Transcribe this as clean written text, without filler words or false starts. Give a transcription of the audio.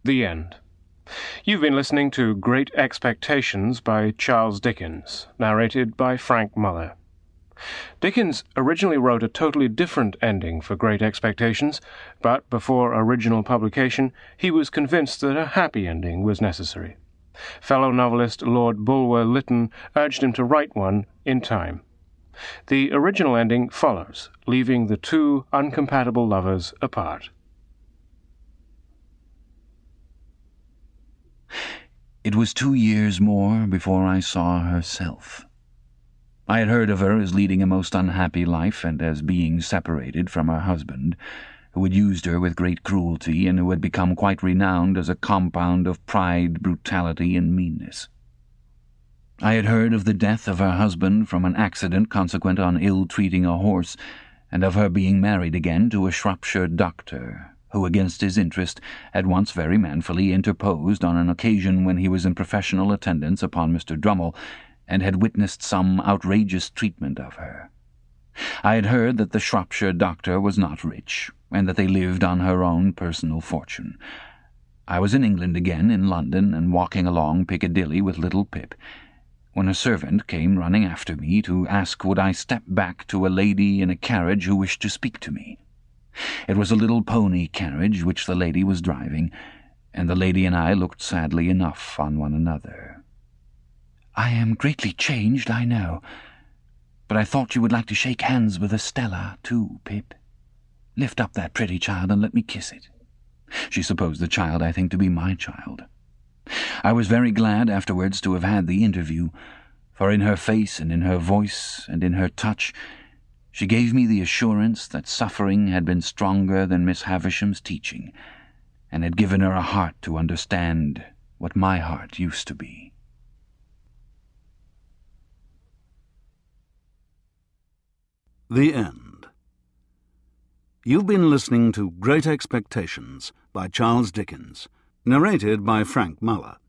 The End. You've been listening to Great Expectations by Charles Dickens, narrated by Frank Muller. Dickens originally wrote a totally different ending for Great Expectations, but before original publication, he was convinced that a happy ending was necessary. Fellow novelist Lord Bulwer Lytton urged him to write one in time. The original ending follows, leaving the two uncompatible lovers apart. It was 2 years more before I saw herself. I had heard of her as leading a most unhappy life and as being separated from her husband, who had used her with great cruelty and who had become quite renowned as a compound of pride, brutality, and meanness. I had heard of the death of her husband from an accident consequent on ill-treating a horse, and of her being married again to a Shropshire doctor, who, against his interest, had once very manfully interposed on an occasion when he was in professional attendance upon Mr. Drummle, and had witnessed some outrageous treatment of her. I had heard that the Shropshire doctor was not rich, and that they lived on her own personal fortune. I was in England again, in London, and walking along Piccadilly with little Pip, when a servant came running after me to ask would I step back to a lady in a carriage who wished to speak to me. It was a little pony carriage which the lady was driving, and the lady and I looked sadly enough on one another. "I am greatly changed, I know, but I thought you would like to shake hands with Estella, too, Pip. Lift up that pretty child and let me kiss it." She supposed the child, I think, to be my child. I was very glad afterwards to have had the interview, for in her face and in her voice and in her touch she gave me the assurance that suffering had been stronger than Miss Havisham's teaching, and had given her a heart to understand what my heart used to be. The End. You've been listening to Great Expectations by Charles Dickens, narrated by Frank Muller.